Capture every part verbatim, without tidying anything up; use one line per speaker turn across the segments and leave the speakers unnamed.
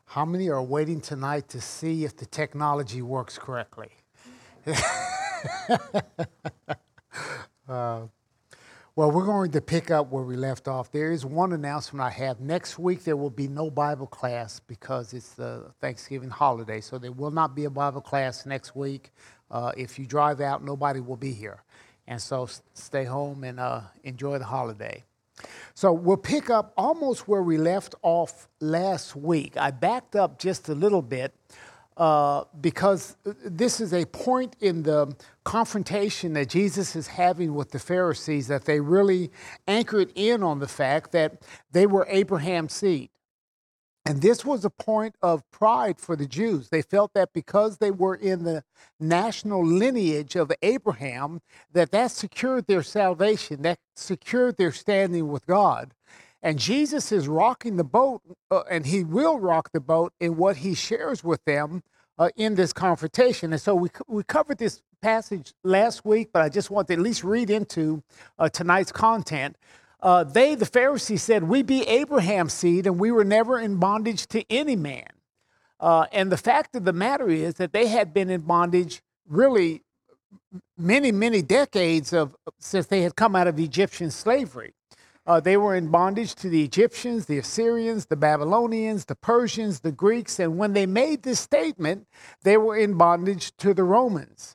How many are waiting tonight to see if the technology works correctly? uh, well, we're going to pick up where we left off. There is one announcement I have. Next week, there will be no Bible class because it's the Thanksgiving holiday. So there will not be a Bible class next week. Uh, if you drive out, nobody will be here. And so s- stay home and uh, enjoy the holiday. So we'll pick up almost where we left off last week. I backed up just a little bit uh, because this is a point in the confrontation that Jesus is having with the Pharisees that they really anchored in on the fact that they were Abraham's seed. And this was a point of pride for the Jews. They felt that because they were in the national lineage of Abraham, that that secured their salvation, that secured their standing with God. And Jesus is rocking the boat, uh, and he will rock the boat in what he shares with them uh, in this confrontation. And so we, we covered this passage last week, but I just want to at least read into uh, tonight's content. Uh, they, the Pharisees, said, "We be Abraham's seed, and we were never in bondage to any man." Uh, and the fact of the matter is that they had been in bondage really many, many decades of since they had come out of Egyptian slavery. Uh, they were in bondage to the Egyptians, the Assyrians, the Babylonians, the Persians, the Greeks, and when they made this statement, they were in bondage to the Romans.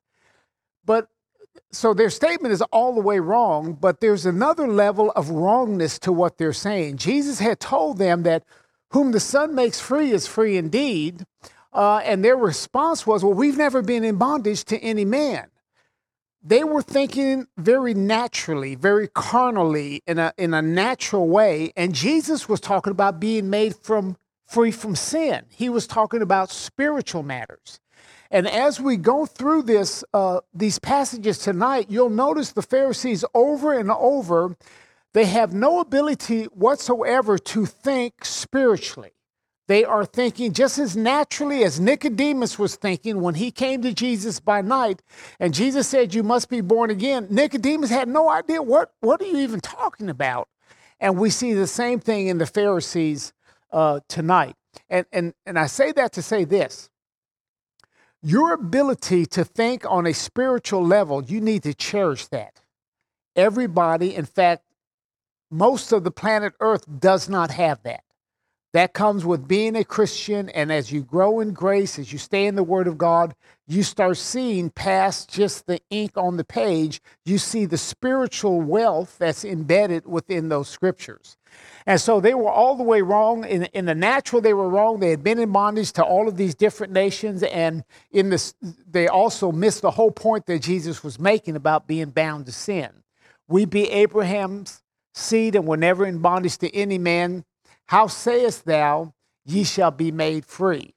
But So their statement is all the way wrong, but there's another level of wrongness to what they're saying. Jesus had told them that whom the Son makes free is free indeed. Uh, and their response was, well, we've never been in bondage to any man. They were thinking very naturally, very carnally, in a, in a natural way. And Jesus was talking about being made from free from sin. He was talking about spiritual matters. And as we go through this, uh, these passages tonight, you'll notice the Pharisees over and over, they have no ability whatsoever to think spiritually. They are thinking just as naturally as Nicodemus was thinking when he came to Jesus by night, and Jesus said, "You must be born again." Nicodemus had no idea, what, what are you even talking about? And we see the same thing in the Pharisees uh, tonight. And, and, and I say that to say this. Your ability to think on a spiritual level, you need to cherish that. Everybody, in fact, most of the planet Earth does not have that. That comes with being a Christian, and as you grow in grace, as you stay in the Word of God, you start seeing past just the ink on the page. You see the spiritual wealth that's embedded within those scriptures. And so they were all the way wrong. In, in the natural, they were wrong. They had been in bondage to all of these different nations, and in this, they also missed the whole point that Jesus was making about being bound to sin. We be Abraham's seed, and were never in bondage to any man. How sayest thou, ye shall be made free?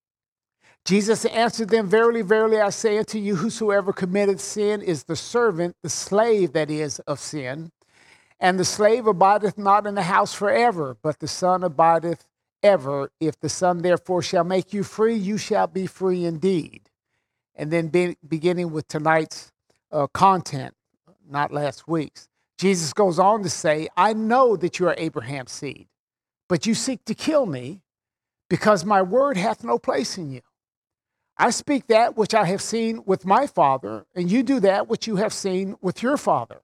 Jesus answered them, "Verily, verily, I say unto you, whosoever committeth sin is the servant, the slave that is of sin. And the slave abideth not in the house forever, but the Son abideth ever. If the Son therefore shall make you free, you shall be free indeed." And then be, beginning with tonight's uh, content, not last week's, Jesus goes on to say, "I know that you are Abraham's seed, but you seek to kill me, because my word hath no place in you. I speak that which I have seen with my Father, and you do that which you have seen with your father."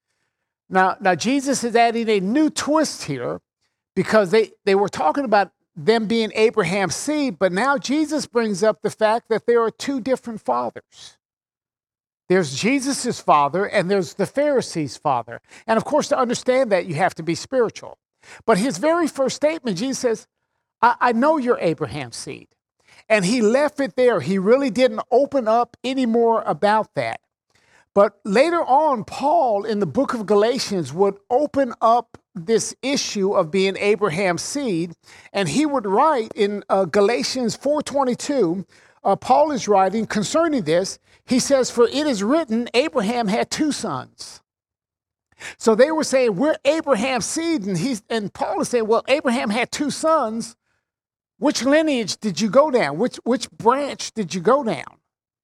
Now, now Jesus is adding a new twist here, because they, they were talking about them being Abraham's seed, but now Jesus brings up the fact that there are two different fathers. There's Jesus' father, and there's the Pharisees' father. And of course, to understand that, you have to be spiritual. But his very first statement, Jesus says, I, I know you're Abraham's seed. And he left it there. He really didn't open up any more about that. But later on, Paul in the book of Galatians would open up this issue of being Abraham's seed. And he would write in uh, Galatians four twenty-two, uh, Paul is writing concerning this. He says, "For it is written, Abraham had two sons." So they were saying, we're Abraham's seed, and he's and Paul is saying, well, Abraham had two sons. Which lineage did you go down? Which which branch did you go down?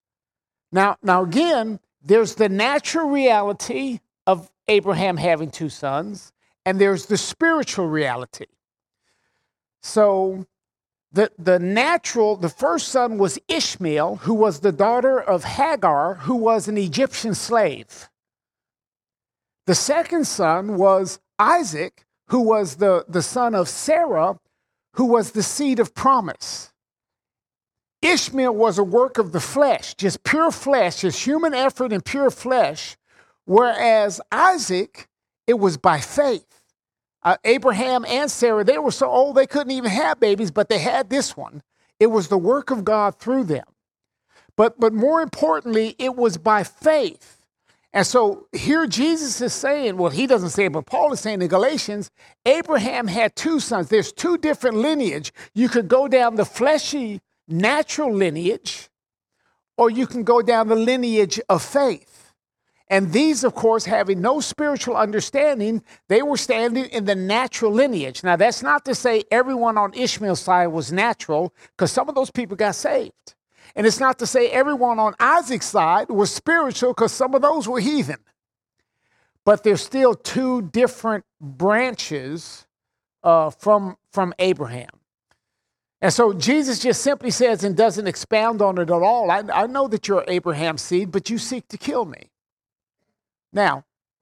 Now, now again, there's the natural reality of Abraham having two sons, and there's the spiritual reality. So The, the natural, the first son was Ishmael, who was the daughter of Hagar, who was an Egyptian slave. The second son was Isaac, who was the, the son of Sarah, who was the seed of promise. Ishmael was a work of the flesh, just pure flesh, just human effort and pure flesh, whereas Isaac, it was by faith. Uh, Abraham and Sarah, they were so old they couldn't even have babies, but they had this one. It was the work of God through them. But, but more importantly, it was by faith. And so here Jesus is saying, well, he doesn't say it, but Paul is saying in Galatians, Abraham had two sons. There's two different lineage. You could go down the fleshy, natural lineage, or you can go down the lineage of faith. And these, of course, having no spiritual understanding, they were standing in the natural lineage. Now, that's not to say everyone on Ishmael's side was natural, because some of those people got saved. And it's not to say everyone on Isaac's side was spiritual, because some of those were heathen. But there's still two different branches uh, from, from Abraham. And so Jesus just simply says and doesn't expound on it at all. I, I know that you're Abraham's seed, but you seek to kill me. Now,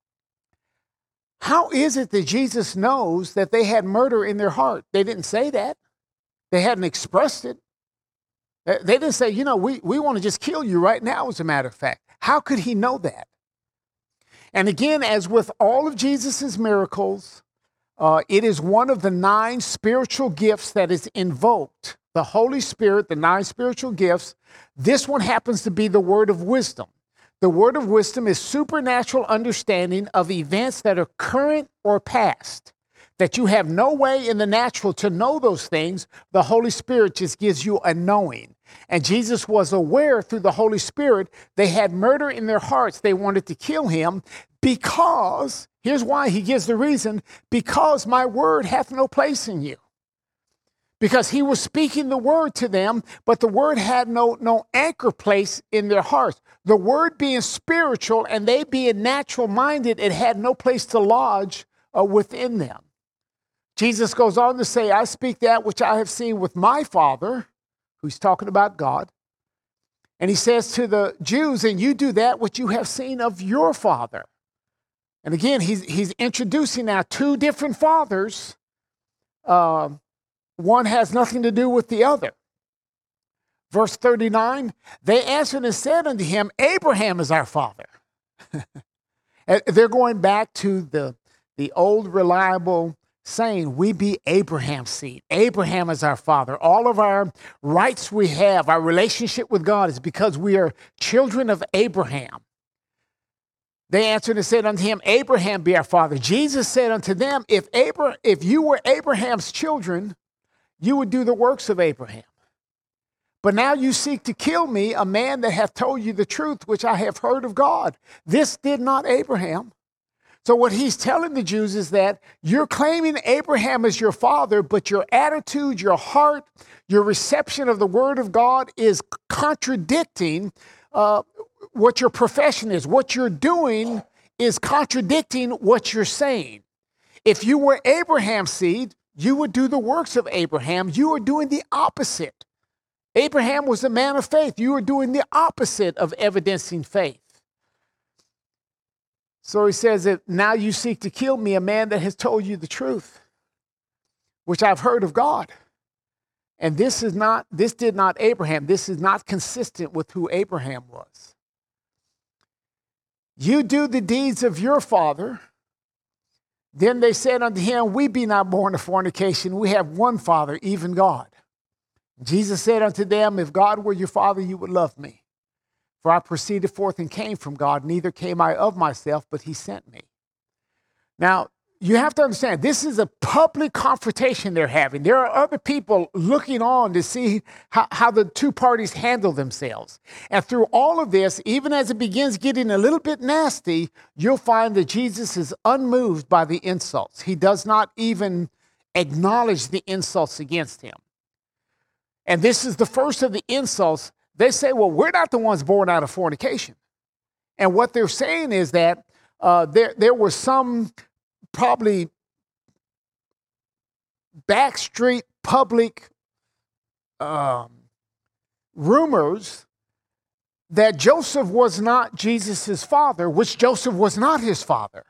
how is it that Jesus knows that they had murder in their heart? They didn't say that. They hadn't expressed it. They didn't say, you know, we, we want to just kill you right now, as a matter of fact. How could he know that? And again, as with all of Jesus's miracles, uh, it is one of the nine spiritual gifts that is invoked. The Holy Spirit, the nine spiritual gifts. This one happens to be the word of wisdom. The word of wisdom is supernatural understanding of events that are current or past, that you have no way in the natural to know those things. The Holy Spirit just gives you a knowing. And Jesus was aware through the Holy Spirit they had murder in their hearts. They wanted to kill him because, here's why he gives the reason, because my word hath no place in you. Because he was speaking the word to them, but the word had no, no anchor place in their hearts. The word being spiritual and they being natural minded, it had no place to lodge uh, within them. Jesus goes on to say, I speak that which I have seen with my Father, who's talking about God. And he says to the Jews, and you do that which you have seen of your father. And again, he's, he's introducing now two different fathers. Uh, one has nothing to do with the other. Verse thirty-nine, they answered and said unto him, Abraham is our father. They're going back to the, the old reliable saying, we be Abraham's seed. Abraham is our father. All of our rights we have, our relationship with God is because we are children of Abraham. They answered and said unto him, Abraham be our father. Jesus said unto them, if, Abra- if you were Abraham's children, you would do the works of Abraham. But now you seek to kill me, a man that hath told you the truth, which I have heard of God. This did not Abraham. So what he's telling the Jews is that you're claiming Abraham as your father, but your attitude, your heart, your reception of the word of God is contradicting uh, what your profession is. What you're doing is contradicting what you're saying. If you were Abraham's seed, you would do the works of Abraham. You are doing the opposite. Abraham was a man of faith. You are doing the opposite of evidencing faith. So he says that now you seek to kill me, a man that has told you the truth, which I've heard of God. And this is not, this did not Abraham. This is not consistent with who Abraham was. You do the deeds of your father. Then they said unto him, we be not born of fornication. We have one Father, even God. Jesus said unto them, if God were your father, you would love me. For I proceeded forth and came from God, neither came I of myself, but he sent me. Now, you have to understand, this is a public confrontation they're having. There are other people looking on to see how, how the two parties handle themselves. And through all of this, even as it begins getting a little bit nasty, you'll find that Jesus is unmoved by the insults. He does not even acknowledge the insults against him. And this is the first of the insults. They say, well, we're not the ones born out of fornication. And what they're saying is that uh, there, there was some probably backstreet public um, rumors that Joseph was not Jesus' father, which Joseph was not his father.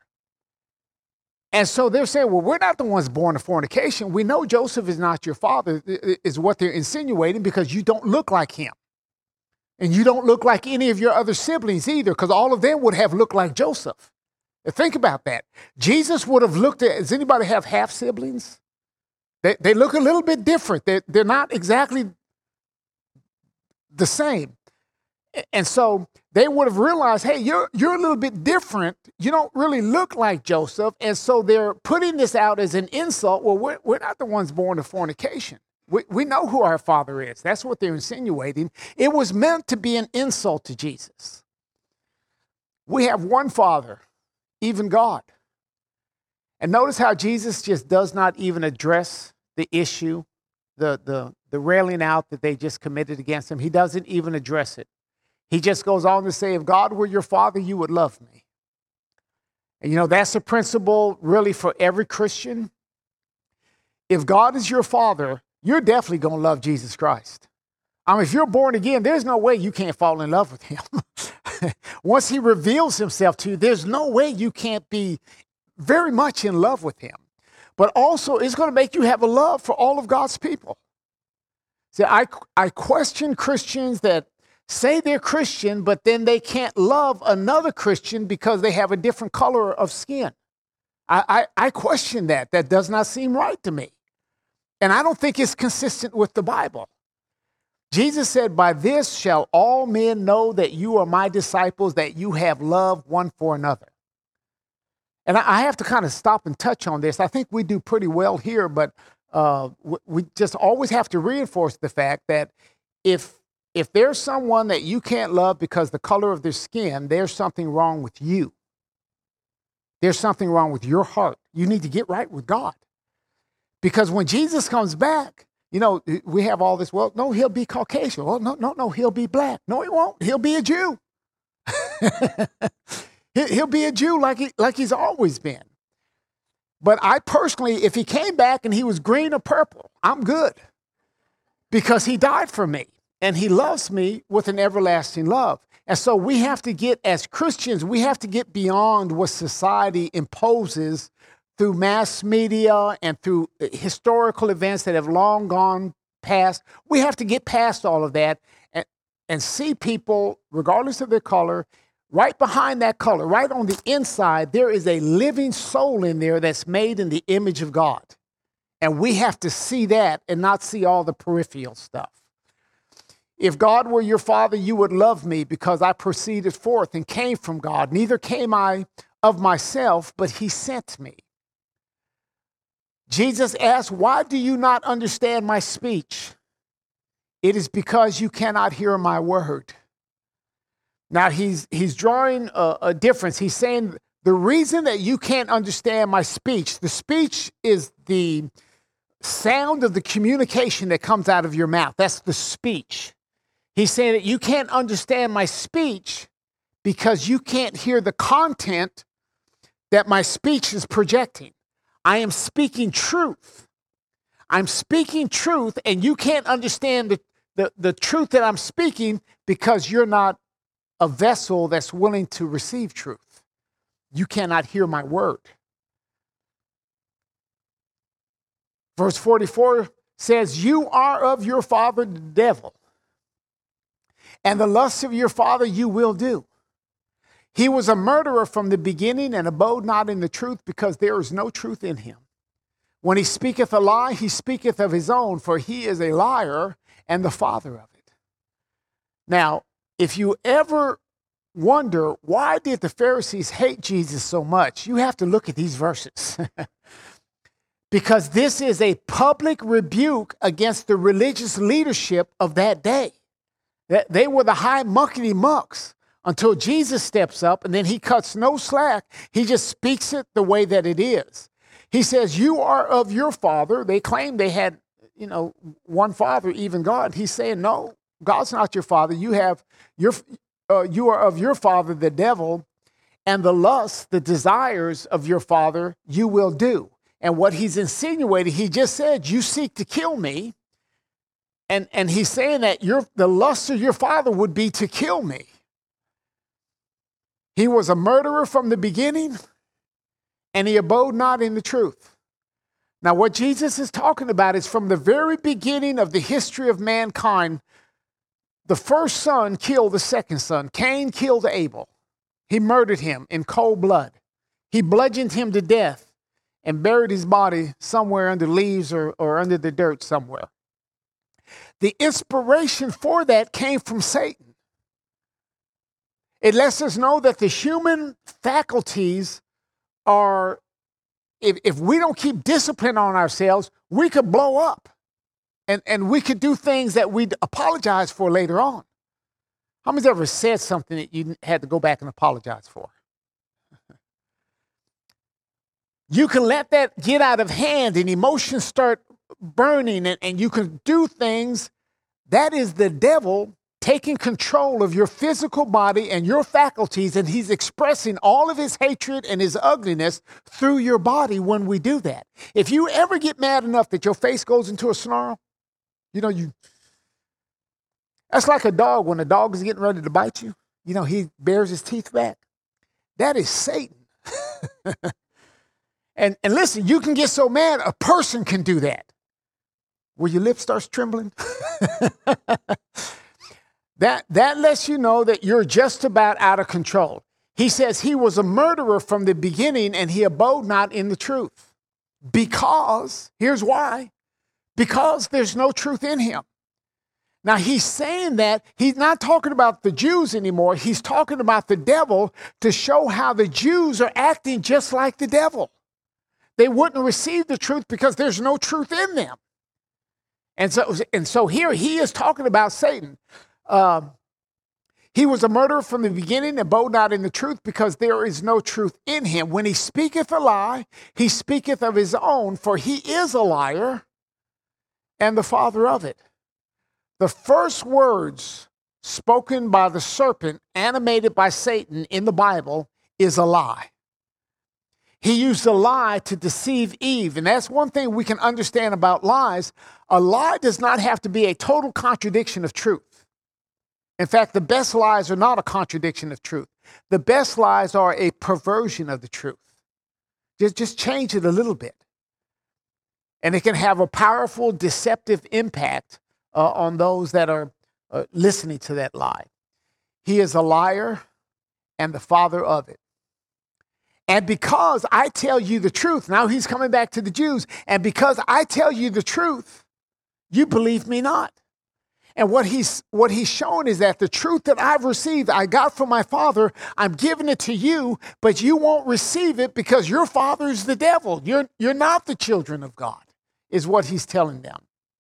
And so they're saying, well, we're not the ones born of fornication. We know Joseph is not your father, is what they're insinuating, because you don't look like him. And you don't look like any of your other siblings either, because all of them would have looked like Joseph. Think about that. Jesus would have looked at, does anybody have half siblings? They, they look a little bit different. They're, they're not exactly the same. And so they would have realized, hey, you're, you're a little bit different. You don't really look like Joseph. And so they're putting this out as an insult. Well, we're, we're not the ones born of fornication. We, we know who our father is. That's what they're insinuating. It was meant to be an insult to Jesus. We have one Father, even God. And notice how Jesus just does not even address the issue, the, the, the railing out that they just committed against him. He doesn't even address it. He just goes on to say, if God were your father, you would love me. And you know, that's a principle really for every Christian. If God is your father, you're definitely going to love Jesus Christ. I mean, if you're born again, there's no way you can't fall in love with him. Once he reveals himself to you, there's no way you can't be very much in love with him. But also, it's going to make you have a love for all of God's people. See, I, I question Christians that say they're Christian, but then they can't love another Christian because they have a different color of skin. I, I, I question that. That does not seem right to me. And I don't think it's consistent with the Bible. Jesus said, by this shall all men know that you are my disciples, that you have love one for another. And I have to kind of stop and touch on this. I think we do pretty well here, but uh, we just always have to reinforce the fact that if If there's someone that you can't love because the color of their skin, there's something wrong with you. There's something wrong with your heart. You need to get right with God. Because when Jesus comes back, you know, we have all this, well, no, he'll be Caucasian. Well, no, no, no, he'll be black. No, he won't. He'll be a Jew. He'll be a Jew like, he, like he's always been. But I personally, if he came back and he was green or purple, I'm good. Because he died for me. And he loves me with an everlasting love. And so we have to get, as Christians, we have to get beyond what society imposes through mass media and through historical events that have long gone past. We have to get past all of that and, and see people, regardless of their color, right behind that color, right on the inside, there is a living soul in there that's made in the image of God. And we have to see that and not see all the peripheral stuff. If God were your father, you would love me because I proceeded forth and came from God. Neither came I of myself, but he sent me. Jesus asked, why do you not understand my speech? It is because you cannot hear my word. Now he's, he's drawing a, a difference. He's saying the reason that you can't understand my speech, the speech is the sound of the communication that comes out of your mouth. That's the speech. He's saying that you can't understand my speech because you can't hear the content that my speech is projecting. I am speaking truth. I'm speaking truth, and you can't understand the, the, the truth that I'm speaking because you're not a vessel that's willing to receive truth. You cannot hear my word. Verse forty-four says, you are of your father, the devil, and the lusts of your father you will do. He was a murderer from the beginning and abode not in the truth because there is no truth in him. When he speaketh a lie, he speaketh of his own, for he is a liar and the father of it. Now, if you ever wonder why did the Pharisees hate Jesus so much, you have to look at these verses. Because this is a public rebuke against the religious leadership of that day. They were the high muckety mucks until Jesus steps up, and then he cuts no slack. He just speaks it the way that it is. He says, you are of your father. They claim they had, you know, one father, even God. He's saying, no, God's not your father. You have your, uh, you are of your father, the devil, and the lusts, the desires of your father, you will do. And what he's insinuating, he just said, you seek to kill me. And, and he's saying that your, the lust of your father would be to kill me. He was a murderer from the beginning, and he abode not in the truth. Now, what Jesus is talking about is from the very beginning of the history of mankind, the first son killed the second son. Cain killed Abel. He murdered him in cold blood. He bludgeoned him to death and buried his body somewhere under leaves or, or under the dirt somewhere. The inspiration for that came from Satan. It lets us know that the human faculties are, if, if we don't keep discipline on ourselves, we could blow up. And, and we could do things that we'd apologize for later on. How many's ever said something that you had to go back and apologize for? You can let that get out of hand and emotions start burning, and, and you can do things. That is the devil taking control of your physical body and your faculties, and he's expressing all of his hatred and his ugliness through your body when we do that. If you ever get mad enough that your face goes into a snarl, you know, you, that's like a dog. When a dog is getting ready to bite you, you know, he bares his teeth back. That is Satan. and, and listen, you can get so mad, a person can do that. Where your lip starts trembling. that, that lets you know that you're just about out of control. He says he was a murderer from the beginning, and he abode not in the truth. Because, here's why. Because there's no truth in him. Now, he's saying that he's not talking about the Jews anymore. He's talking about the devil to show how the Jews are acting just like the devil. They wouldn't receive the truth because there's no truth in them. And so, and so here he is talking about Satan. Um, he was a murderer from the beginning, and abode not in the truth, because there is no truth in him. When he speaketh a lie, he speaketh of his own, for he is a liar and the father of it. The first words spoken by the serpent, animated by Satan in the Bible, is a lie. He used a lie to deceive Eve. And that's one thing we can understand about lies. A lie does not have to be a total contradiction of truth. In fact, the best lies are not a contradiction of truth. The best lies are a perversion of the truth. Just, just change it a little bit. And it can have a powerful, deceptive impact uh, on those that are uh, listening to that lie. He is a liar and the father of it. And because I tell you the truth, now he's coming back to the Jews, and because I tell you the truth, you believe me not. And what he's, what he's showing is that the truth that I've received, I got from my father, I'm giving it to you, but you won't receive it because your father is the devil. You're, you're not the children of God, is what he's telling them.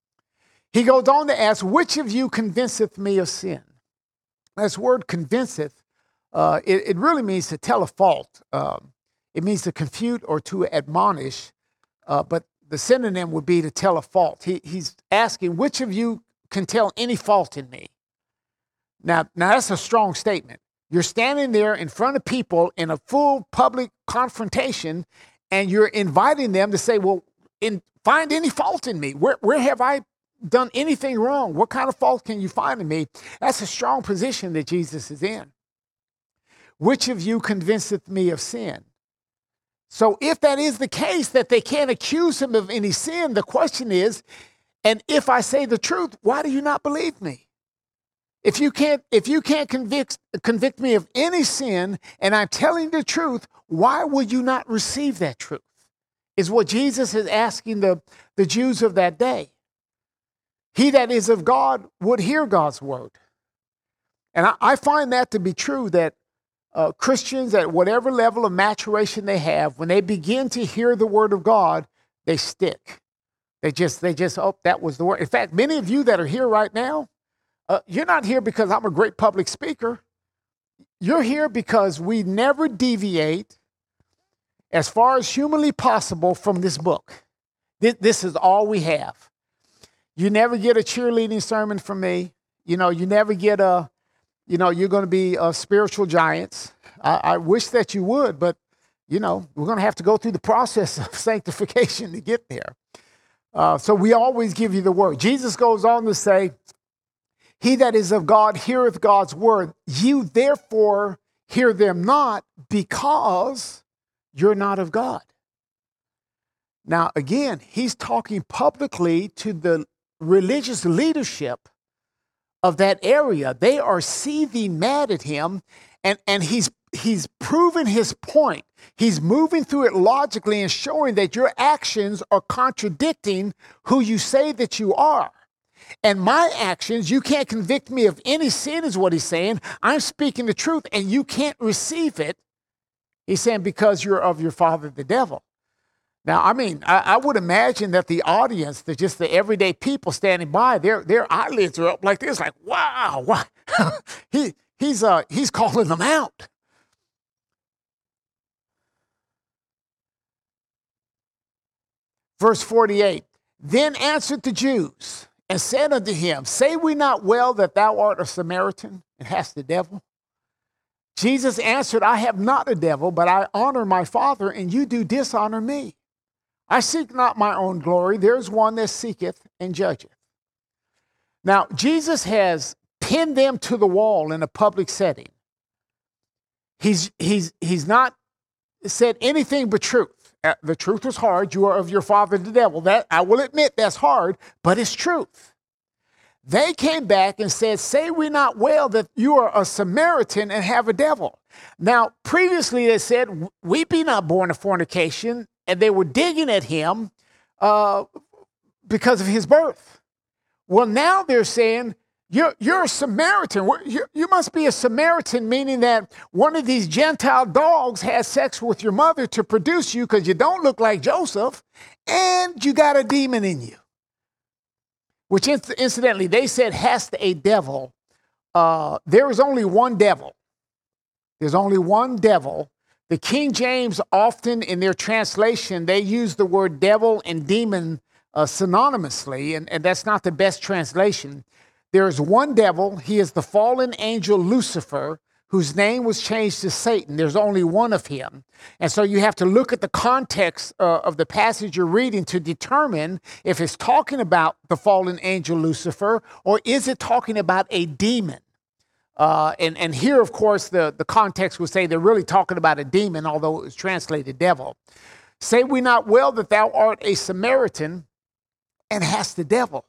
He goes on to ask, which of you convinceth me of sin? This word convinceth, uh, it, it really means to tell a fault. Um, it means to confute or to admonish, uh, but the synonym would be to tell a fault. He, he's asking, which of you can tell any fault in me? Now, now that's a strong statement. You're standing there in front of people in a full public confrontation, and you're inviting them to say, well, in, find any fault in me. Where, where have I done anything wrong? What kind of fault can you find in me? That's a strong position that Jesus is in. Which of you convinceth me of sin? So if that is the case, that they can't accuse him of any sin, the question is, and if I say the truth, why do you not believe me? If you can't, if you can't convict, convict me of any sin, and I'm telling the truth, why will you not receive that truth? Is what Jesus is asking the, the Jews of that day. He that is of God would hear God's word. And I, I find that to be true, that uh, Christians at whatever level of maturation they have, when they begin to hear the word of God, they stick. They just, they just, oh, that was the word. In fact, many of you that are here right now, uh, you're not here because I'm a great public speaker. You're here because we never deviate as far as humanly possible from this book. This, this is all we have. You never get a cheerleading sermon from me. You know, you never get a, you know, you're going to be a spiritual giants. I, I wish that you would, but, you know, we're going to have to go through the process of sanctification to get there. Uh, so we always give you the word. Jesus goes on to say, he that is of God heareth God's word. You therefore hear them not, because you're not of God. Now, again, he's talking publicly to the religious leadership of that area. They are seething mad at him, and, and he's he's proven his point. He's moving through it logically and showing that your actions are contradicting who you say that you are. And my actions, you can't convict me of any sin, is what he's saying. I'm speaking the truth, and you can't receive it. He's saying because you're of your father, the devil. Now, I mean, I, I would imagine that the audience, the just the everyday people standing by, their their eyelids are up like this, like, wow, wow. he he's uh he's calling them out. Verse forty-eight, then answered the Jews and said unto him, say we not well that thou art a Samaritan and hast the devil? Jesus answered, I have not a devil, but I honor my Father, and you do dishonor me. I seek not my own glory. There's one that seeketh and judgeth. Now, Jesus has pinned them to the wall in a public setting. He's, he's, he's not said anything but truth. Uh, the truth is hard. You are of your father, the devil. That I will admit that's hard, but it's truth. They came back and said, say we not well that you are a Samaritan and have a devil. Now, previously they said, we be not born of fornication, and they were digging at him uh, because of his birth. Well, now they're saying, you're, you're a Samaritan. You, you must be a Samaritan, meaning that one of these Gentile dogs has sex with your mother to produce you because you don't look like Joseph, and you got a demon in you. Which incidentally, they said hast a devil. Uh, there is only one devil. There's only one devil. The King James often in their translation, they use the word devil and demon uh, synonymously, and, and that's not the best translation. There is one devil. He is the fallen angel Lucifer, whose name was changed to Satan. There's only one of him. And so you have to look at the context uh, of the passage you're reading to determine if it's talking about the fallen angel Lucifer, or is it talking about a demon? Uh, and, and here, of course, the, the context would say they're really talking about a demon, although it was translated devil. Say we not well that thou art a Samaritan and hast the devil.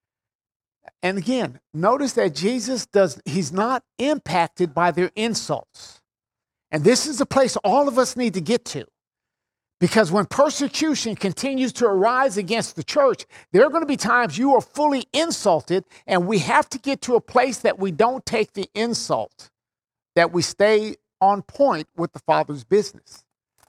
And again, notice that Jesus does, he's not impacted by their insults. And this is a place all of us need to get to. Because when persecution continues to arise against the church, there are going to be times you are fully insulted, and we have to get to a place that we don't take the insult, that we stay on point with the Father's business.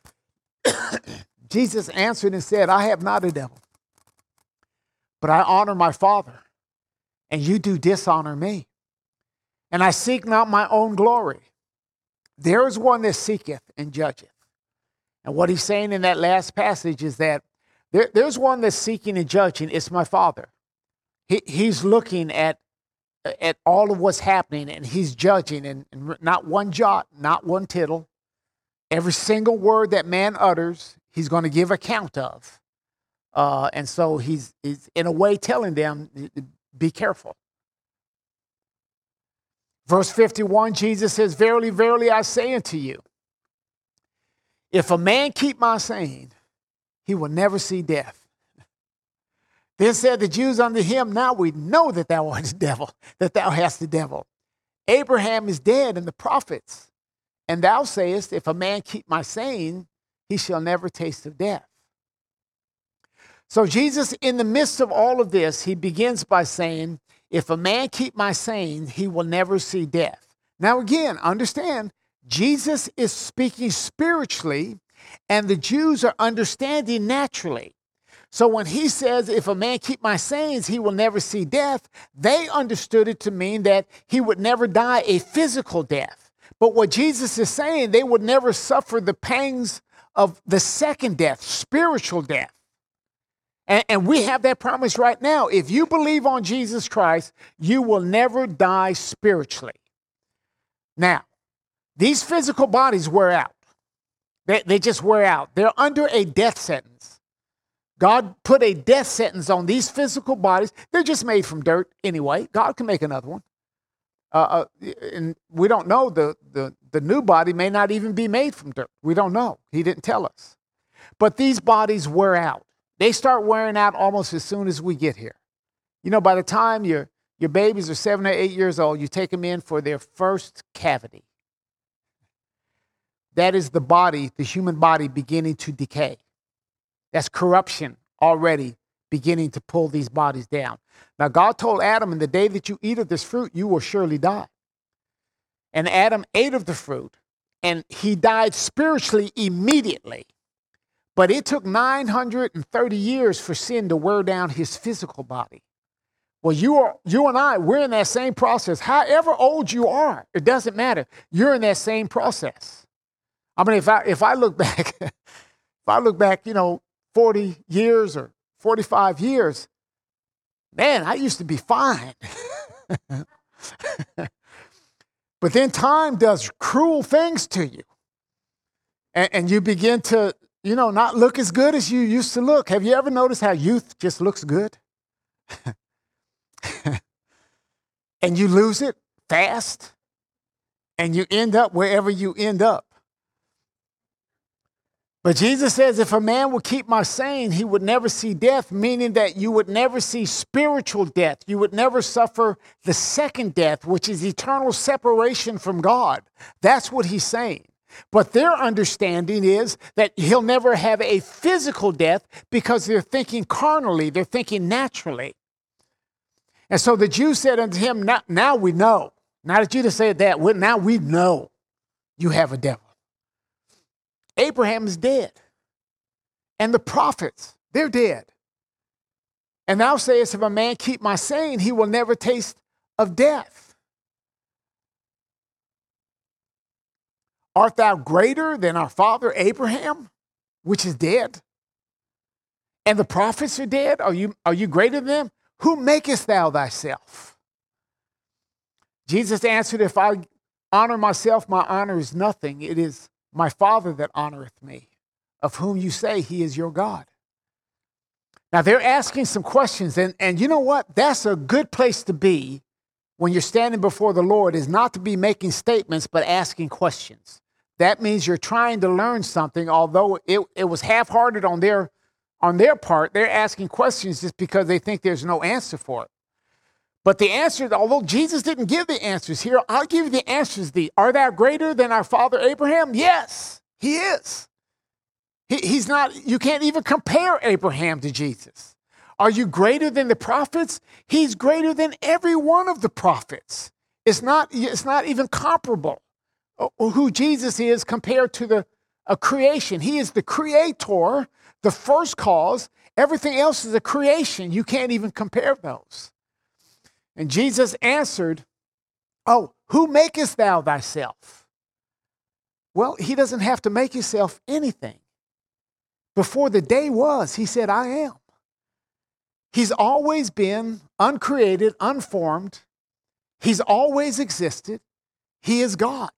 Jesus answered and said, I have not a devil, but I honor my Father, and you do dishonor me. And I seek not my own glory. There is one that seeketh and judgeth. And what he's saying in that last passage is that there, there's one that's seeking and judging. It's my Father. He, he's looking at, at all of what's happening, and he's judging, and, and not one jot, not one tittle. Every single word that man utters, he's going to give account of. Uh, and so he's, he's, in a way, telling them, be careful. Verse fifty-one, Jesus says, verily, verily, I say unto you, if a man keep my saying, he will never see death. Then said the Jews unto him, now we know that thou art the devil, that thou hast the devil. Abraham is dead, and the prophets. And thou sayest, if a man keep my saying, he shall never taste of death. So Jesus, in the midst of all of this, he begins by saying, if a man keep my saying, he will never see death. Now again, understand, Jesus is speaking spiritually, and the Jews are understanding naturally. So when he says, if a man keep my sayings, he will never see death, they understood it to mean that he would never die a physical death. But what Jesus is saying, they would never suffer the pangs of the second death, spiritual death. And, and we have that promise right now. If you believe on Jesus Christ, you will never die spiritually. Now, these physical bodies wear out. They, they just wear out. They're under a death sentence. God put a death sentence on these physical bodies. They're just made from dirt anyway. God can make another one. Uh, uh, and we don't know. The, the, the new body may not even be made from dirt. We don't know. He didn't tell us. But these bodies wear out. They start wearing out almost as soon as we get here. You know, by the time your, your babies are seven or eight years old, you take them in for their first cavity. That is the body, the human body beginning to decay. That's corruption already beginning to pull these bodies down. Now, God told Adam, in the day that you eat of this fruit, you will surely die. And Adam ate of the fruit, and he died spiritually immediately. But it took nine hundred thirty years for sin to wear down his physical body. Well, you are, you and I, we're in that same process. However old you are, it doesn't matter. You're in that same process. I mean, if I if I look back, if I look back, you know, forty years or forty-five years, man, I used to be fine. But then time does cruel things to you. And, and you begin to, you know, not look as good as you used to look. Have you ever noticed how youth just looks good? And you lose it fast. And you end up wherever you end up. But Jesus says, if a man would keep my saying, he would never see death, meaning that you would never see spiritual death. You would never suffer the second death, which is eternal separation from God. That's what he's saying. But their understanding is that he'll never have a physical death because they're thinking carnally, they're thinking naturally. And so the Jews said unto him, now, now we know. Now that you just said that, now we know you have a devil. Abraham is dead. And the prophets, they're dead. And thou sayest, if a man keep my saying, he will never taste of death. Art thou greater than our father Abraham, which is dead? And the prophets are dead? Are you, are you greater than them? Who makest thou thyself? Jesus answered, if I honor myself, my honor is nothing. It is my Father that honoreth me, of whom you say he is your God. Now they're asking some questions, and, and you know what? That's a good place to be when you're standing before the Lord, is not to be making statements, but asking questions. That means you're trying to learn something, although it, it was half-hearted on their, on their part. They're asking questions just because they think there's no answer for it. But the answer, although Jesus didn't give the answers here, I'll give you the answers. The, are thou greater than our father Abraham? Yes, he is. He, he's not, you can't even compare Abraham to Jesus. Are you greater than the prophets? He's greater than every one of the prophets. It's not, it's not even comparable who Jesus is compared to the a creation. He is the creator, the first cause. Everything else is a creation. You can't even compare those. And Jesus answered, oh, who makest thou thyself? Well, he doesn't have to make himself anything. Before the day was, he said, I am. He's always been uncreated, unformed. He's always existed. He is God.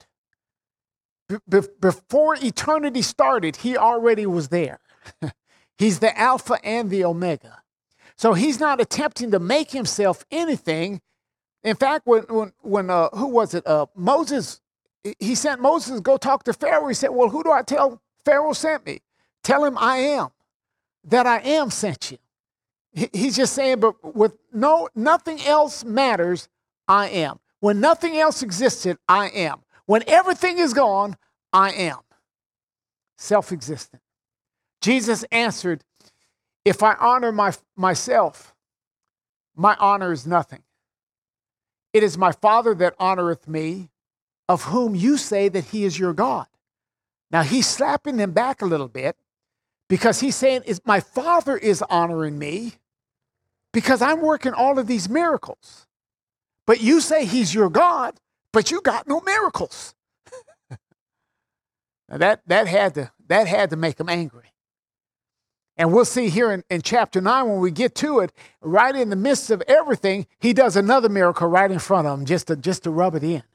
Be- before eternity started, he already was there. He's the Alpha and the Omega. So he's not attempting to make himself anything. In fact, when, when, when uh, who was it? Uh, Moses, he sent Moses to go talk to Pharaoh. He said, well, who do I tell Pharaoh sent me? Tell him I am, that I am sent you. He, he's just saying, but with no, nothing else matters, I am. When nothing else existed, I am. When everything is gone, I am. Self-existent. Jesus answered, if I honor my, myself, my honor is nothing. It is my Father that honoreth me, of whom you say that he is your God. Now he's slapping them back a little bit because he's saying, is my Father is honoring me because I'm working all of these miracles. But you say he's your God, but you got no miracles. Now that, that, had to, that had to make him angry. And we'll see here in, in chapter nine, when we get to it, right in the midst of everything, he does another miracle right in front of him just to, just to rub it in.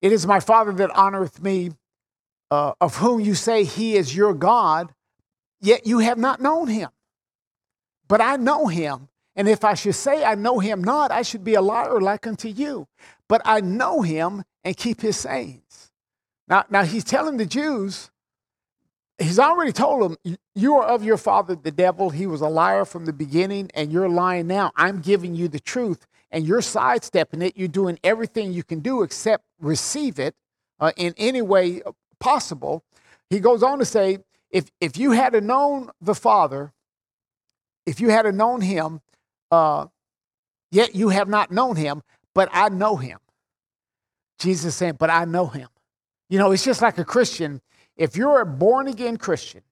It is my Father that honoreth me, uh, of whom you say he is your God, yet you have not known him. But I know him. And if I should say I know him not, I should be a liar like unto you. But I know him and keep his sayings. Now, now he's telling the Jews, he's already told them, you are of your father, the devil. He was a liar from the beginning, and you're lying now. I'm giving you the truth, and you're sidestepping it. You're doing everything you can do except receive it uh, in any way possible. He goes on to say, if, if you had known the Father, if you had known him, uh, yet you have not known him, but I know him. Jesus saying, but I know him. You know, it's just like a Christian. If you're a born-again Christian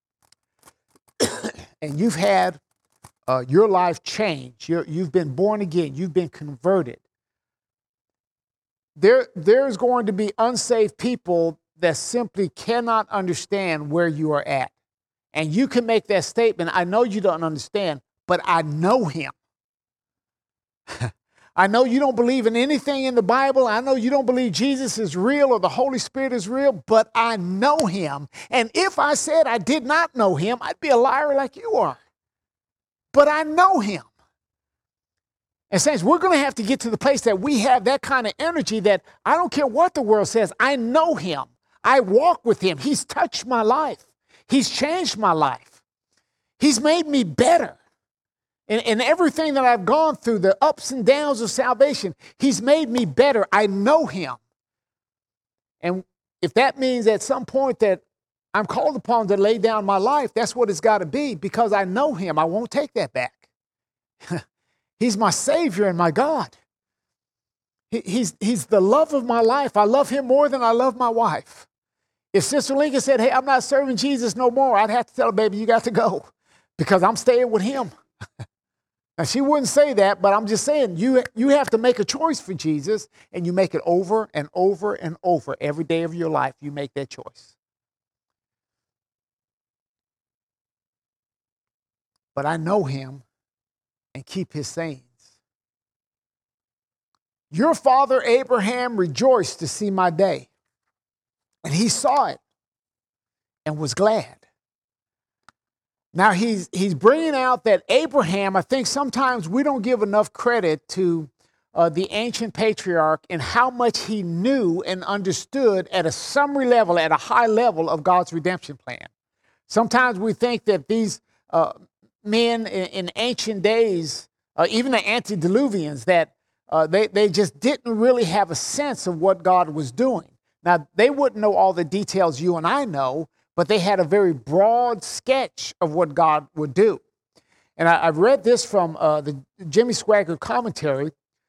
and you've had uh, your life change, you're, you've been born again, you've been converted, there, there's going to be unsaved people that simply cannot understand where you are at. And you can make that statement, I know you don't understand, but I know him. I know you don't believe in anything in the Bible. I know you don't believe Jesus is real or the Holy Spirit is real, but I know him. And if I said I did not know him, I'd be a liar like you are. But I know him. And saints, we're going to have to get to the place that we have that kind of energy that I don't care what the world says. I know him. I walk with him. He's touched my life. He's changed my life. He's made me better. In, in everything that I've gone through, the ups and downs of salvation, he's made me better. I know him. And if that means at some point that I'm called upon to lay down my life, that's what it's got to be, because I know him. I won't take that back. He's my Savior and my God. He, he's, he's the love of my life. I love him more than I love my wife. If Sister Lincoln said, hey, I'm not serving Jesus no more, I'd have to tell her, baby, you got to go, because I'm staying with him. Now, she wouldn't say that, but I'm just saying you, you have to make a choice for Jesus, and you make it over and over and over. Every day of your life, you make that choice. But I know him and keep his sayings. Your father Abraham rejoiced to see my day, and he saw it and was glad. Now, he's, he's bringing out that Abraham, I think sometimes we don't give enough credit to uh, the ancient patriarch and how much he knew and understood at a summary level, at a high level of God's redemption plan. Sometimes we think that these uh, men in, in ancient days, uh, even the antediluvians, that uh, they, they just didn't really have a sense of what God was doing. Now, they wouldn't know all the details you and I know, but they had a very broad sketch of what God would do. And I, I've read this from uh, the Jimmy Swaggart commentary,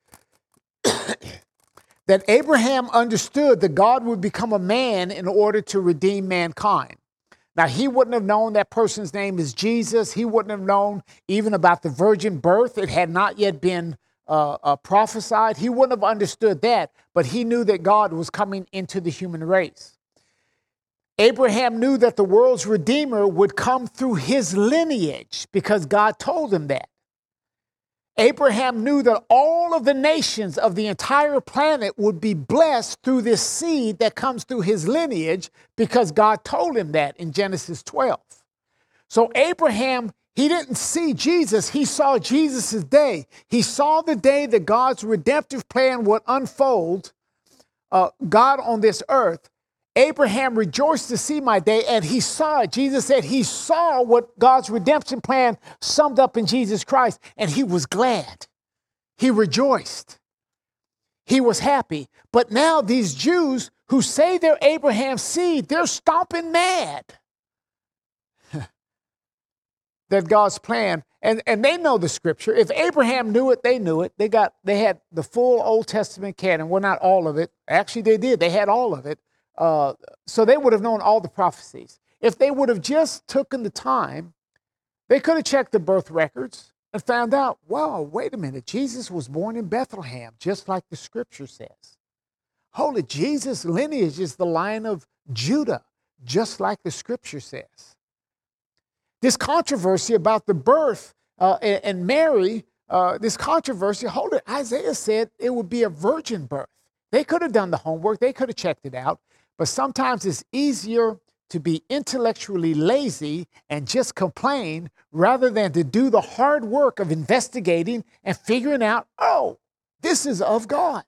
that Abraham understood that God would become a man in order to redeem mankind. Now, he wouldn't have known that person's name is Jesus. He wouldn't have known even about the virgin birth. It had not yet been uh, uh, prophesied. He wouldn't have understood that, but he knew that God was coming into the human race. Abraham knew that the world's Redeemer would come through his lineage because God told him that. Abraham knew that all of the nations of the entire planet would be blessed through this seed that comes through his lineage because God told him that in Genesis twelve. So Abraham, he didn't see Jesus, he saw Jesus' day. He saw the day that God's redemptive plan would unfold, uh, God on this earth. Abraham rejoiced to see my day, and he saw it. Jesus said he saw what God's redemption plan summed up in Jesus Christ, and he was glad. He rejoiced. He was happy. But now these Jews who say they're Abraham's seed, they're stomping mad that God's plan, and, and they know the scripture. If Abraham knew it, they knew it. They got, they had the full Old Testament canon. Well, not all of it. Actually, they did. They had all of it. Uh, so they would have known all the prophecies. If they would have just taken the time, they could have checked the birth records and found out, wow, wait a minute, Jesus was born in Bethlehem, just like the scripture says. Holy, Jesus' lineage is the line of Judah, just like the scripture says. This controversy about the birth uh, and, and Mary, uh, this controversy, hold it, Isaiah said it would be a virgin birth. They could have done the homework. They could have checked it out. But sometimes it's easier to be intellectually lazy and just complain rather than to do the hard work of investigating and figuring out, oh, this is of God.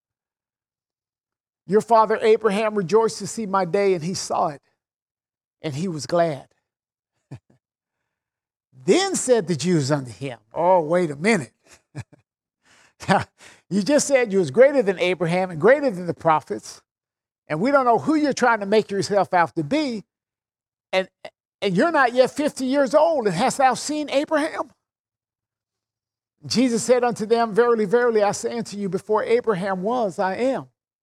Your father Abraham rejoiced to see my day, and he saw it, and he was glad. Then said the Jews unto him, oh, wait a minute. You just said you was greater than Abraham and greater than the prophets, and we don't know who you're trying to make yourself out to be, and, and you're not yet fifty years old, and hast thou seen Abraham? Jesus said unto them, verily, verily, I say unto you, before Abraham was, I am.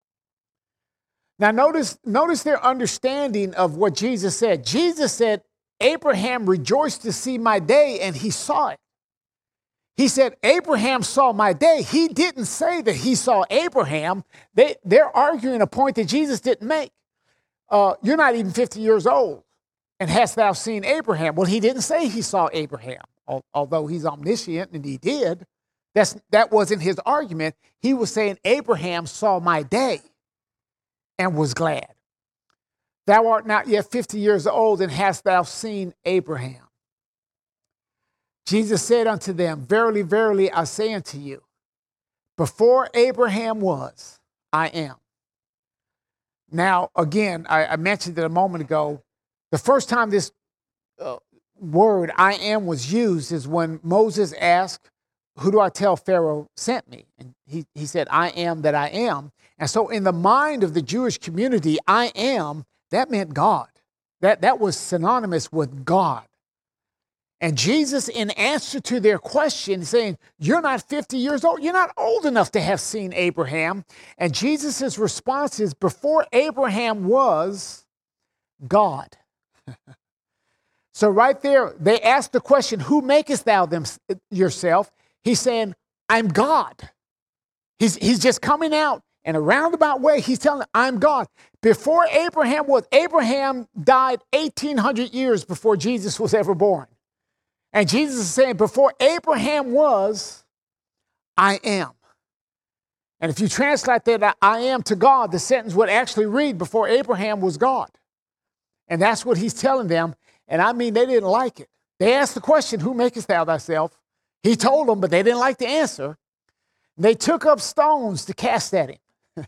Now notice, notice their understanding of what Jesus said. Jesus said, Abraham rejoiced to see my day, and he saw it. He said, Abraham saw my day. He didn't say that he saw Abraham. They, they're arguing a point that Jesus didn't make. Uh, you're not even fifty years old, and hast thou seen Abraham? Well, he didn't say he saw Abraham, although he's omniscient, and he did. That's, that wasn't his argument. He was saying, Abraham saw my day and was glad. Thou art not yet fifty years old, and hast thou seen Abraham? Jesus said unto them, verily, verily, I say unto you, before Abraham was, I am. Now, again, I, I mentioned it a moment ago. The first time this uh, word, I am, was used is when Moses asked, who do I tell Pharaoh sent me? And he, he said, I am that I am. And so in the mind of the Jewish community, I am, that meant God. That, that was synonymous with God. And Jesus, in answer to their question, saying, you're not fifty years old. You're not old enough to have seen Abraham. And Jesus' response is, before Abraham was, God. So right there, they asked the question, who makest thou them, yourself? He's saying, I'm God. He's, he's just coming out in a roundabout way. He's telling them, I'm God. Before Abraham was, Abraham died eighteen hundred years before Jesus was ever born. And Jesus is saying, before Abraham was, I am. And if you translate that I am to God, the sentence would actually read, before Abraham was God. And that's what he's telling them. And I mean, they didn't like it. They asked the question, who makest thou thyself? He told them, but they didn't like the answer. They took up stones to cast at him.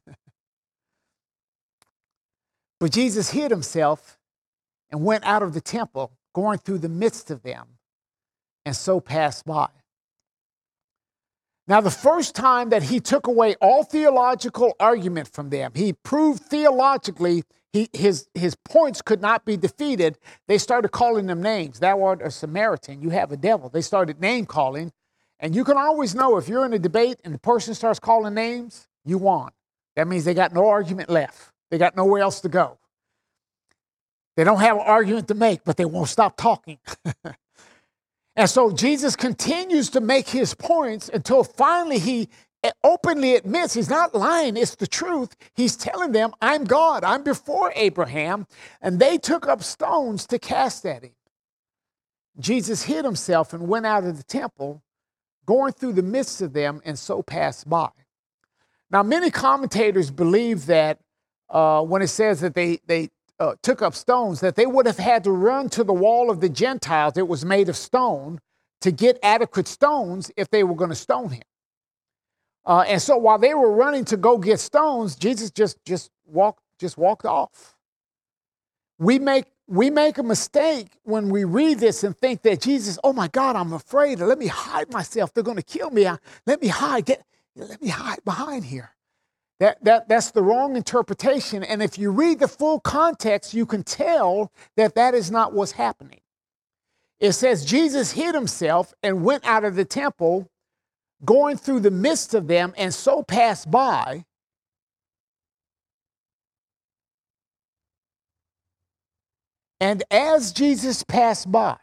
But Jesus hid himself and went out of the temple, going through the midst of them, and so passed by. Now, the first time that he took away all theological argument from them, he proved theologically he, his, his points could not be defeated. They started calling them names. Thou art a Samaritan, you have a devil. They started name calling. And you can always know if you're in a debate and the person starts calling names, you won. That means they got no argument left. They got nowhere else to go. They don't have an argument to make, but they won't stop talking. And so Jesus continues to make his points until finally he openly admits he's not lying, it's the truth. He's telling them, I'm God, I'm before Abraham. And they took up stones to cast at him. Jesus hid himself and went out of the temple, going through the midst of them, and so passed by. Now, many commentators believe that uh, when it says that they, they uh, took up stones, that they would have had to run to the wall of the Gentiles. It was made of stone to get adequate stones if they were going to stone him. Uh, and so while they were running to go get stones, Jesus just, just, walked, just walked off. We make, we make a mistake when we read this and think that Jesus, oh my God, I'm afraid. Let me hide myself. They're going to kill me. I, let me hide. Get, let me hide behind here. That, that, that's the wrong interpretation. And if you read the full context, you can tell that that is not what's happening. It says Jesus hid himself and went out of the temple, going through the midst of them, and so passed by. And as Jesus passed by,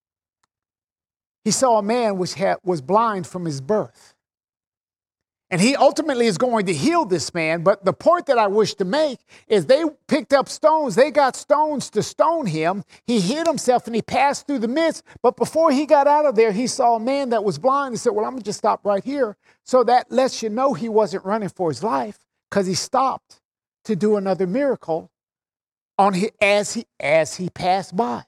he saw a man which had, was blind from his birth. And he ultimately is going to heal this man. But the point that I wish to make is they picked up stones. They got stones to stone him. He hid himself and he passed through the midst. But before he got out of there, he saw a man that was blind. He said, well, I'm going to just stop right here. So that lets you know he wasn't running for his life, because he stopped to do another miracle on his, as he as he passed by.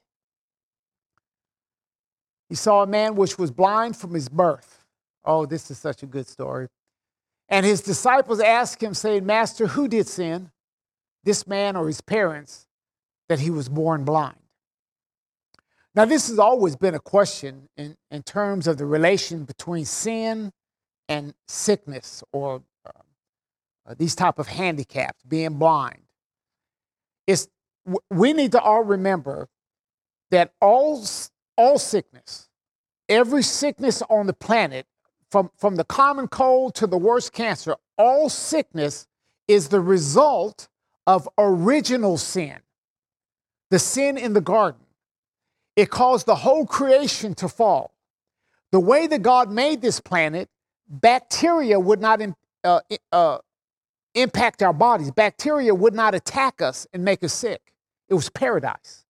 He saw a man which was blind from his birth. Oh, this is such a good story. And his disciples asked him, saying, Master, who did sin, this man or his parents, that he was born blind? Now, this has always been a question in, in terms of the relation between sin and sickness, or uh, these type of handicaps, being blind. It's, we need to all remember that all, all sickness, every sickness on the planet, from, from the common cold to the worst cancer, all sickness is the result of original sin, the sin in the garden. It caused the whole creation to fall. The way that God made this planet, bacteria would not uh, uh, impact our bodies. Bacteria would not attack us and make us sick. It was paradise.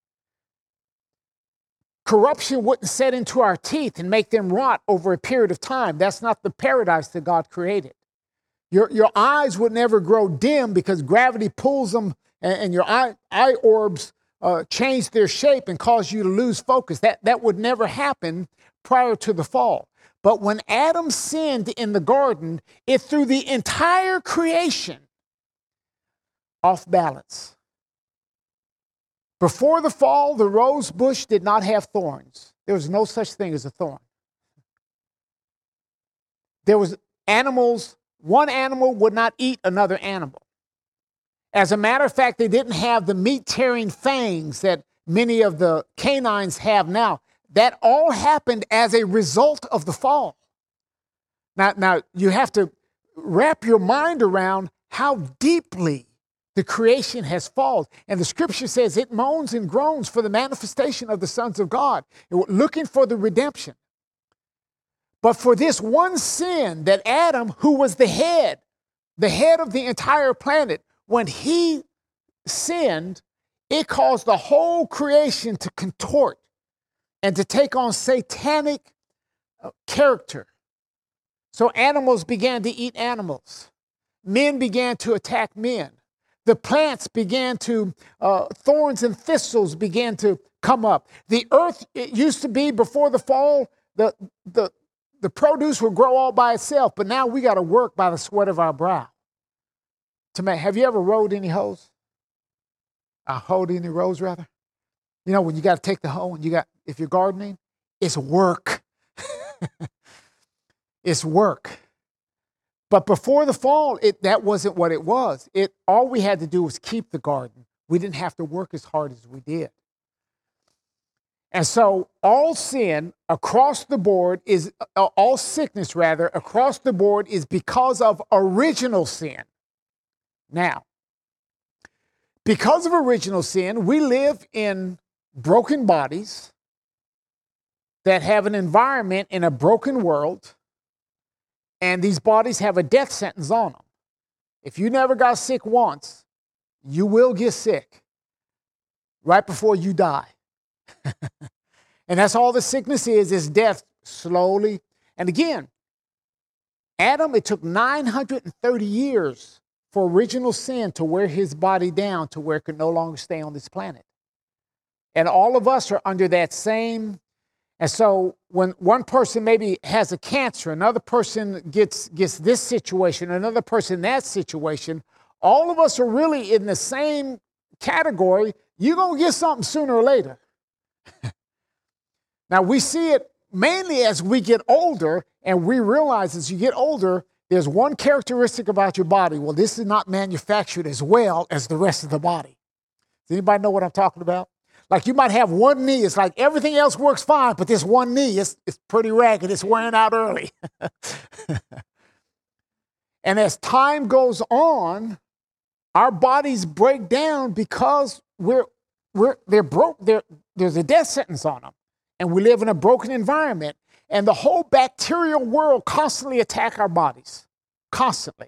Corruption wouldn't set into our teeth and make them rot over a period of time. That's not the paradise that God created. Your, your eyes would never grow dim because gravity pulls them, and, and your eye, eye orbs uh, change their shape and cause you to lose focus. That, that would never happen prior to the fall. But when Adam sinned in the garden, it threw the entire creation off balance. Before the fall, the rose bush did not have thorns. There was no such thing as a thorn. There was animals, one animal would not eat another animal. As a matter of fact, they didn't have the meat-tearing fangs that many of the canines have now. That all happened as a result of the fall. Now, now you have to wrap your mind around how deeply the creation has fallen. And the scripture says it moans and groans for the manifestation of the sons of God, looking for the redemption. But for this one sin that Adam, who was the head, the head of the entire planet, when he sinned, it caused the whole creation to contort and to take on satanic character. So animals began to eat animals. Men began to attack men. The plants began to, uh, thorns and thistles began to come up. The earth, it used to be before the fall, the, the, the produce would grow all by itself, but now we got to work by the sweat of our brow. To make, have you ever rode any hoes? Uh, hoed any rows, rather? You know, when you got to take the hoe and you got, if you're gardening, it's work. It's work. But before the fall, it, that wasn't what it was. It, all we had to do was keep the garden. We didn't have to work as hard as we did. And so all sin across the board is, uh, all sickness rather, across the board is because of original sin. Now, because of original sin, we live in broken bodies that have an environment in a broken world, and these bodies have a death sentence on them. If you never got sick once, you will get sick right before you die. And that's all the sickness is, is death slowly. And again, Adam, it took nine hundred thirty years for original sin to wear his body down to where it could no longer stay on this planet. And all of us are under that same. And so when one person maybe has a cancer, another person gets, gets this situation, another person that situation, all of us are really in the same category. You're going to get something sooner or later. Now, we see it mainly as we get older, and we realize as you get older, there's one characteristic about your body. Well, this is not manufactured as well as the rest of the body. Does anybody know what I'm talking about? Like you might have one knee. It's like everything else works fine, but this one knee, is it's pretty ragged. It's wearing out early. And as time goes on, our bodies break down because we're, we're, they're broke. They're, there's a death sentence on them. And we live in a broken environment. And the whole bacterial world constantly attack our bodies. Constantly.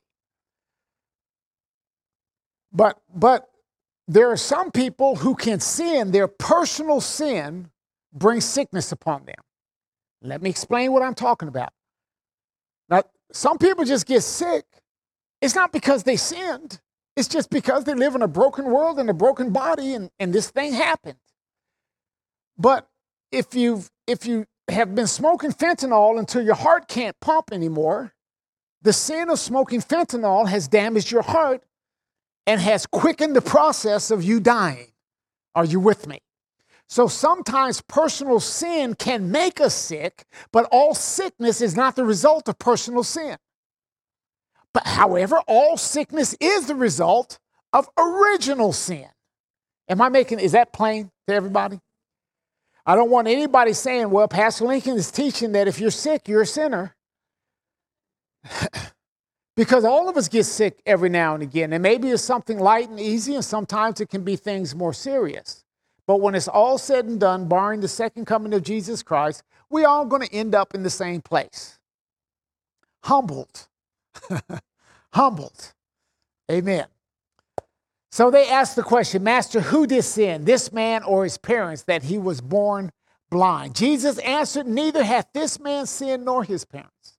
But, but there are some people who can sin, their personal sin brings sickness upon them. Let me explain what I'm talking about. Now, some people just get sick It's not because they sinned. It's just because they live in a broken world and a broken body, and, and this thing happened. But if you've if you have been smoking fentanyl until your heart can't pump anymore, the sin of smoking fentanyl has damaged your heart and has quickened the process of you dying. Are you with me? So sometimes personal sin can make us sick, but all sickness is not the result of personal sin. But however, all sickness is the result of original sin. Am I making, is that plain to everybody? I don't want anybody saying, well, Pastor Lincoln is teaching that if you're sick, you're a sinner. Because all of us get sick every now and again. And maybe it's something light and easy, and sometimes it can be things more serious. But when it's all said and done, barring the second coming of Jesus Christ, we're all going to end up in the same place. Humbled. Humbled. Amen. So they asked the question, Master, who did sin, this man or his parents, that he was born blind? Jesus answered, neither hath this man sinned nor his parents,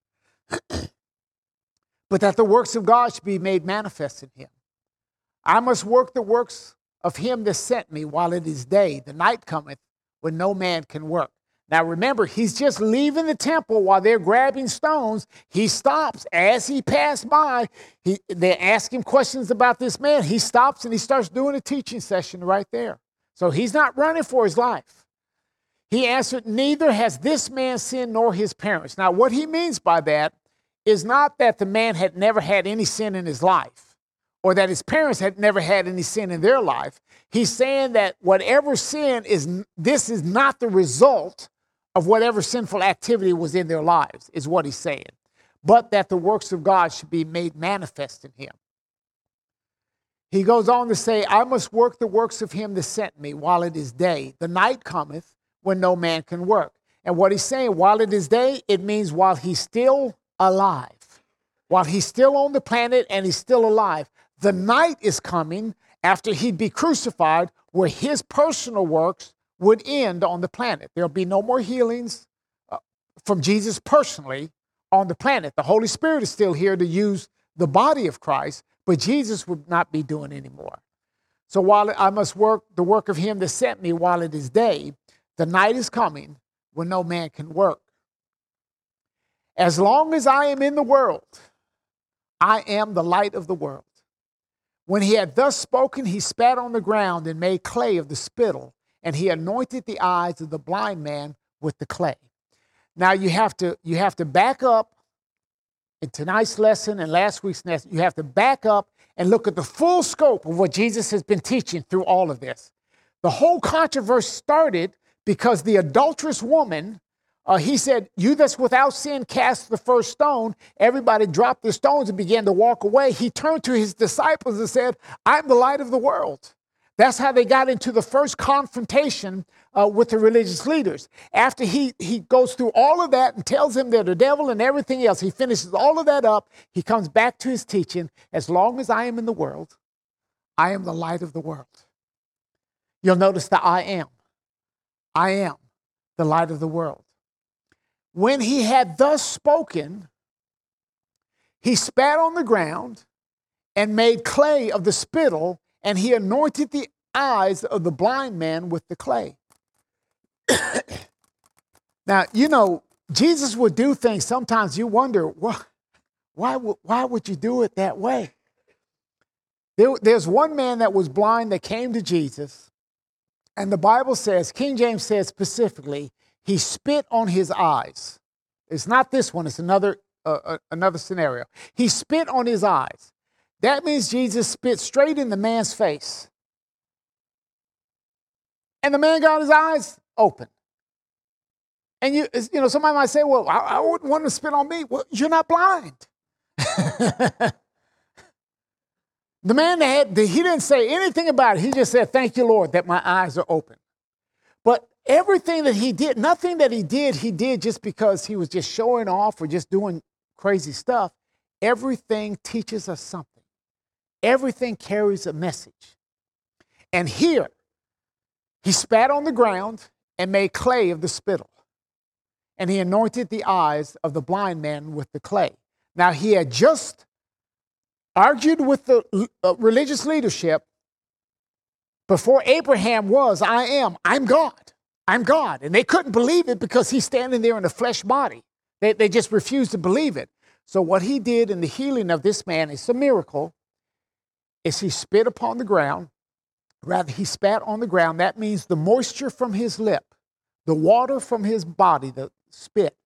but that the works of God should be made manifest in him. I must work the works of him that sent me while it is day. The night cometh when no man can work. Now remember, he's just leaving the temple while they're grabbing stones. He stops as he passed by. He, they ask him questions about this man. He stops and he starts doing a teaching session right there. So he's not running for his life. He answered, neither has this man sinned nor his parents. Now what he means by that is not that the man had never had any sin in his life, or that his parents had never had any sin in their life. He's saying that whatever sin is, this is not the result of whatever sinful activity was in their lives, is what he's saying. But that the works of God should be made manifest in him. He goes on to say, I must work the works of him that sent me while it is day. The night cometh when no man can work. And what he's saying, while it is day, it means while he's still alive. While he's still on the planet and he's still alive. The night is coming after he'd be crucified, where his personal works would end on the planet. There'll be no more healings uh, from Jesus personally on the planet. The Holy Spirit is still here to use the body of Christ, but Jesus would not be doing anymore. So while I must work the work of him that sent me while it is day, the night is coming when no man can work. As long as I am in the world, I am the light of the world. When he had thus spoken, he spat on the ground and made clay of the spittle, and he anointed the eyes of the blind man with the clay. Now you have to, you have to back up in tonight's lesson and last week's lesson. You have to back up and look at the full scope of what Jesus has been teaching through all of this. The whole controversy started because the adulterous woman, uh, he said, you that's without sin cast the first stone. Everybody dropped the stones and began to walk away. He turned to his disciples and said, I'm the light of the world. That's how they got into the first confrontation uh, with the religious leaders. After he, he goes through all of that and tells them they're the devil and everything else, he finishes all of that up. He comes back to his teaching. As long as I am in the world, I am the light of the world. You'll notice the I am. I am the light of the world. When he had thus spoken, he spat on the ground and made clay of the spittle, and he anointed the eyes of the blind man with the clay. Now, you know, Jesus would do things, sometimes you wonder, why, why, would, why would you do it that way? There, there's one man that was blind that came to Jesus, and the Bible says, King James says specifically, he spit on his eyes. It's not this one, it's another, uh, uh, another scenario. He spit on his eyes. That means Jesus spit straight in the man's face. And the man got his eyes open. And you, you know, somebody might say, well, I, I wouldn't want to spit on me. Well, you're not blind. The man that had, he didn't say anything about it. He just said, thank you, Lord, that my eyes are open. But everything that he did, nothing that he did, he did just because he was just showing off or just doing crazy stuff. Everything teaches us something. Everything carries a message. And here, he spat on the ground and made clay of the spittle. And he anointed the eyes of the blind man with the clay. Now, he had just argued with the uh, religious leadership. Before Abraham was, I am. I'm God. I'm God. And they couldn't believe it because he's standing there in a flesh body. They, they just refused to believe it. So what he did in the healing of this man, it's a miracle, is he spit upon the ground. Rather, he spat on the ground. That means the moisture from his lip, the water from his body, the spit.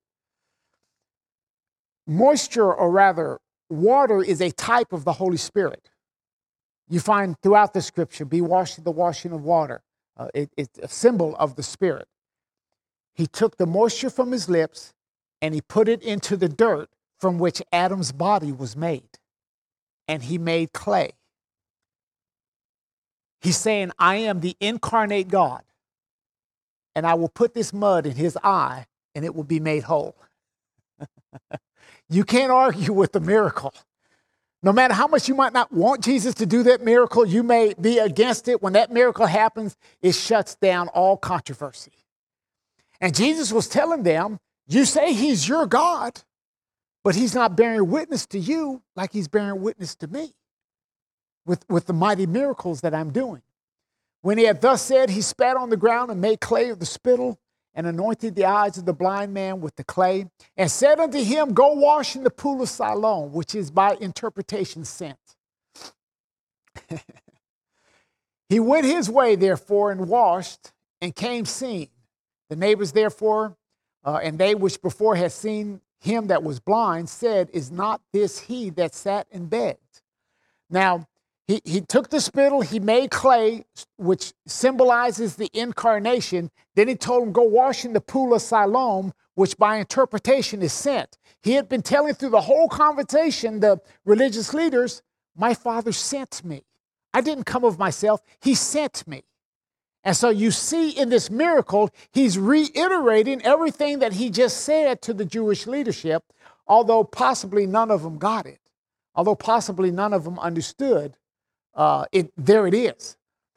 Moisture, or rather, water is a type of the Holy Spirit. You find throughout the scripture, be washed in the washing of water. Uh, it, it's a symbol of the Spirit. He took the moisture from his lips and he put it into the dirt from which Adam's body was made. And he made clay. He's saying, I am the incarnate God. And I will put this mud in his eye and it will be made whole. You can't argue with the miracle. No matter how much you might not want Jesus to do that miracle, you may be against it. When that miracle happens, it shuts down all controversy. And Jesus was telling them, you say he's your God, but he's not bearing witness to you like he's bearing witness to me with, with the mighty miracles that I'm doing. When he had thus said, he spat on the ground and made clay of the spittle and anointed the eyes of the blind man with the clay and said unto him, go wash in the pool of Siloam, which is by interpretation sent. He went his way, therefore, and washed and came seeing. The neighbors, therefore, uh, and they which before had seen him that was blind, said, is not this he that sat and begged? Now, He, he took the spittle, he made clay, which symbolizes the incarnation. Then he told him, go wash in the pool of Siloam, which by interpretation is sent. He had been telling through the whole conversation, the religious leaders, my Father sent me. I didn't come of myself, he sent me. And so you see in this miracle, he's reiterating everything that he just said to the Jewish leadership, although possibly none of them got it, although possibly none of them understood. Uh, it, there it is.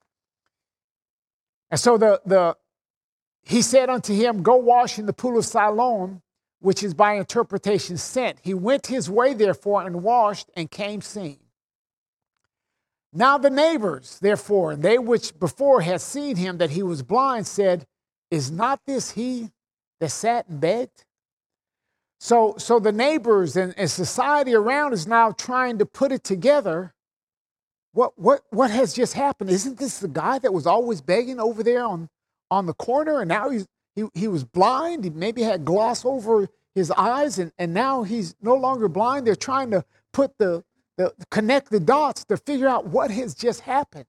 And so the, the, he said unto him, go wash in the pool of Siloam, which is by interpretation sent. He went his way, therefore, and washed and came seeing. Now the neighbors, therefore, and they which before had seen him that he was blind, said, is not this he that sat and begged? So, so the neighbors and, and society around is now trying to put it together. What, what, what has just happened? Isn't this the guy that was always begging over there on, on the corner? And now he's, he, he was blind. He maybe had gloss over his eyes, and, and now he's no longer blind. They're trying to put the, the, connect the dots to figure out what has just happened.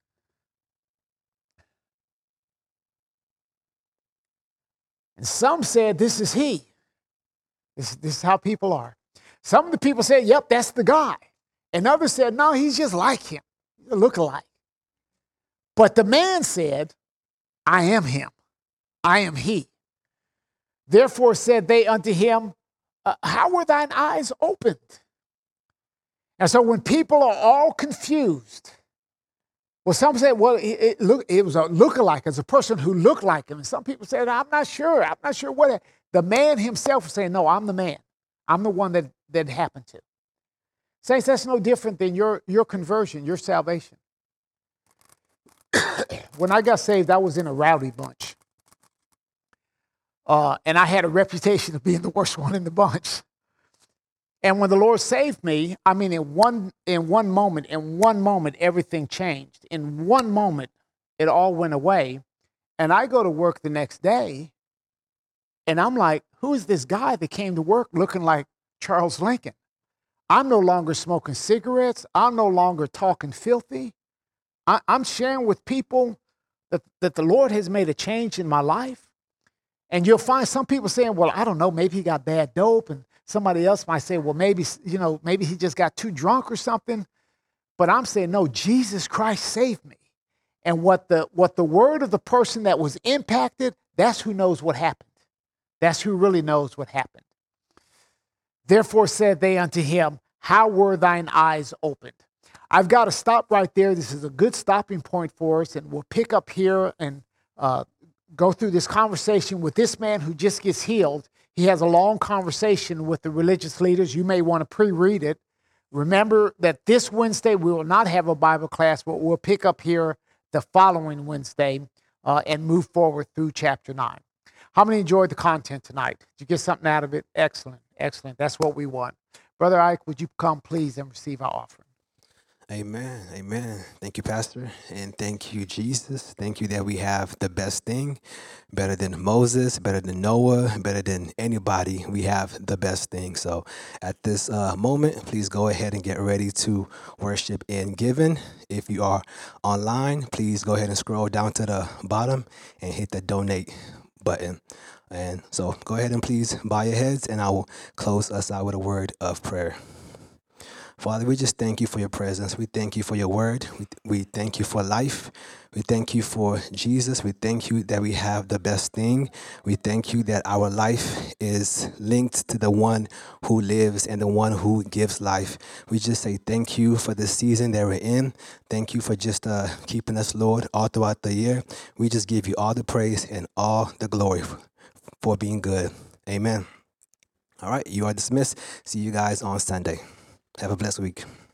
And some said, this is he. This, this is how people are. Some of the people said, yep, that's the guy. And others said, no, he's just like him, a lookalike. But the man said, I am him. I am he. Therefore said they unto him, uh, how were thine eyes opened? And so when people are all confused, well, some said, well, it, it, look, it was a lookalike, as a person who looked like him. And some people said, I'm not sure. I'm not sure what. The man himself was saying, no, I'm the man. I'm the one that, that happened to. Saints, that's no different than your, your conversion, your salvation. When I got saved, I was in a rowdy bunch. Uh, and I had a reputation of being the worst one in the bunch. And when the Lord saved me, I mean, in one, in one moment, in one moment, everything changed. In one moment, it all went away. And I go to work the next day, and I'm like, who is this guy that came to work looking like Charles Lincoln? I'm no longer smoking cigarettes. I'm no longer talking filthy. I, I'm sharing with people that, that the Lord has made a change in my life. And you'll find some people saying, well, I don't know, maybe he got bad dope. And somebody else might say, well, maybe, you know, maybe he just got too drunk or something. But I'm saying, no, Jesus Christ saved me. And what the, what the word of the person that was impacted, that's who knows what happened. That's who really knows what happened. Therefore said they unto him, how were thine eyes opened? I've got to stop right there. This is a good stopping point for us, and we'll pick up here and uh, go through this conversation with this man who just gets healed. He has a long conversation with the religious leaders. You may want to pre-read it, Remember that this Wednesday we will not have a Bible class, but we'll pick up here the following Wednesday uh, and move forward through chapter nine. How many enjoyed the content tonight? Did you get something out of it? Excellent, excellent. That's what we want. Brother Ike, would you come please and receive our offering?
Amen. Amen. Thank you, Pastor. And thank you, Jesus. Thank you that we have the best thing, better than Moses, better than Noah, better than anybody. We have the best thing. So at this uh, moment, please go ahead and get ready to worship in giving. If you are online, please go ahead and scroll down to the bottom and hit the donate button. And so go ahead and please bow your heads, and I will close us out with a word of prayer. Father, we just thank you for your presence. We thank you for your word. We, we thank you for life. We thank you for Jesus. We thank you that we have the best thing. We thank you that our life is linked to the one who lives and the one who gives life. We just say thank you for the season that we're in. Thank you for just uh, keeping us, Lord, all throughout the year. We just give you all the praise and all the glory for being good. Amen. All right, you are dismissed. See you guys on Sunday. Have a blessed week.